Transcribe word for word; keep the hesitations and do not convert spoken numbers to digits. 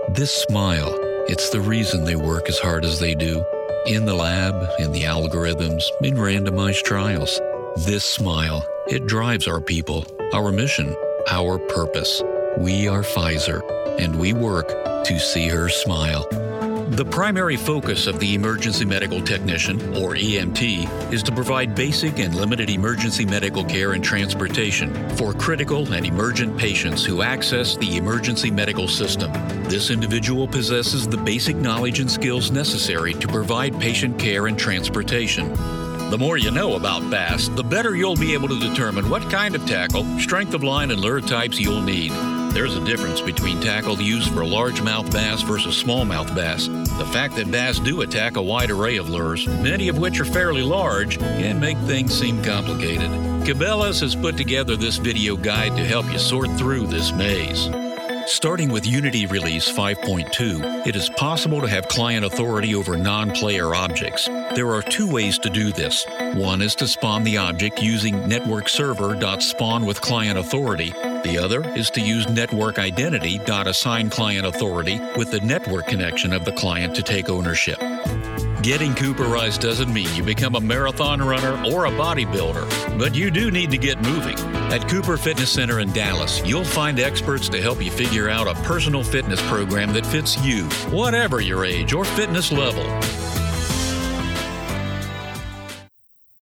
This smile, it's the reason they work as hard as they do. In the lab, in the algorithms, in randomized trials. This smile, it drives our people, our mission, our purpose. We are Pfizer, and we work to see her smile. The primary focus of the emergency medical technician, or E M T, is to provide basic and limited emergency medical care and transportation for critical and emergent patients who access the emergency medical system. This individual possesses the basic knowledge and skills necessary to provide patient care and transportation. The more you know about bass, the better you'll be able to determine what kind of tackle, strength of line, and lure types you'll need. There's a difference between tackle used for largemouth bass versus smallmouth bass. The fact that bass do attack a wide array of lures, many of which are fairly large, can make things seem complicated. Cabela's has put together this video guide to help you sort through this maze. Starting with Unity Release five point two, it is possible to have client authority over non-player objects. There are two ways to do this. One is to spawn the object using network server.spawn with client authority. The other is to use network identity.assign client authority with the network connection of the client to take ownership. Getting Cooperized doesn't mean you become a marathon runner or a bodybuilder, but you do need to get moving. At Cooper Fitness Center in Dallas, you'll find experts to help you figure out a personal fitness program that fits you, whatever your age or fitness level.